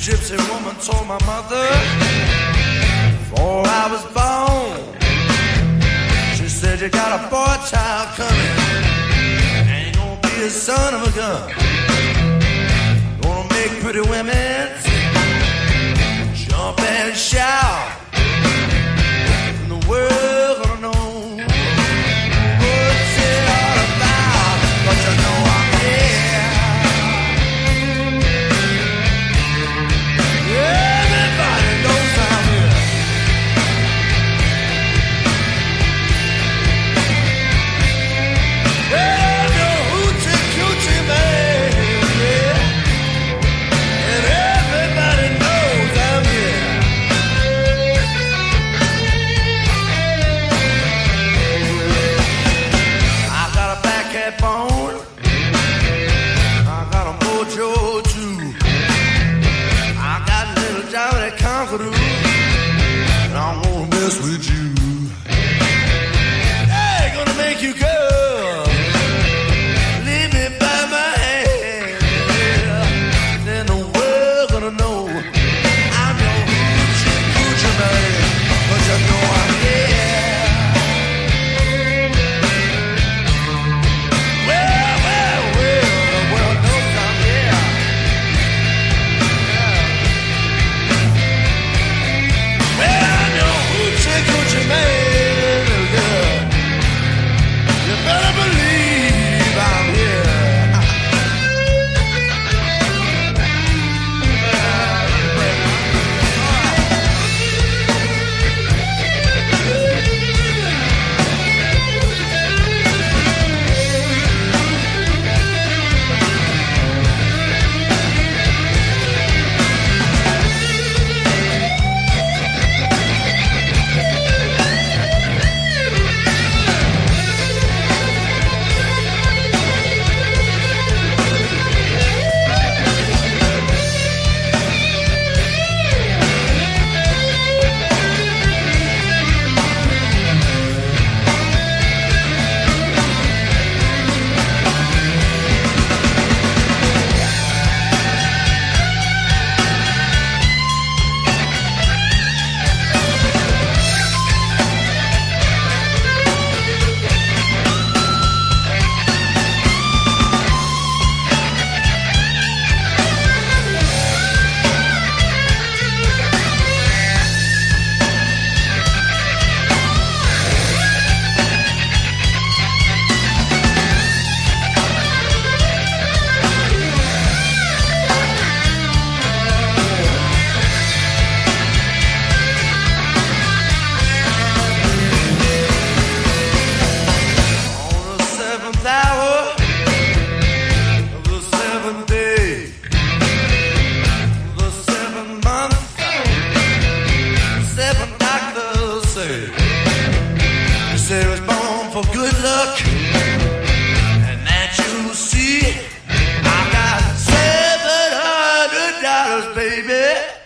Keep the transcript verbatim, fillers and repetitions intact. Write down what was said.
gypsy woman told my mother before I was born. She said, you got a boy child coming, ain't gonna be a son of a gun. Gonna make pretty women jump and shout, and the world gonna know what's it all about. But you know I'm here. Everybody knows I'm here. Well, I'm your hoochie coochie man, yeah. And everybody knows I'm here. I got a black cat bone, I got a mojo too, I got a little Johnny Conqueror, and I'm gonna mess with you. Hey, gonna make you go. Leave me by my hand. Then the world gonna know I'm your hoochie coochie man. But you know I'm here. Well, well, well, the world knows I'm here. Well, I'm your hoochie coochie man. Yeah. You better believe I'm here. On the seventh hour of the seventh day, the seventh month, seven doctors say. They say it was born for good luck, and that you see, I got seven hundred dollars, baby.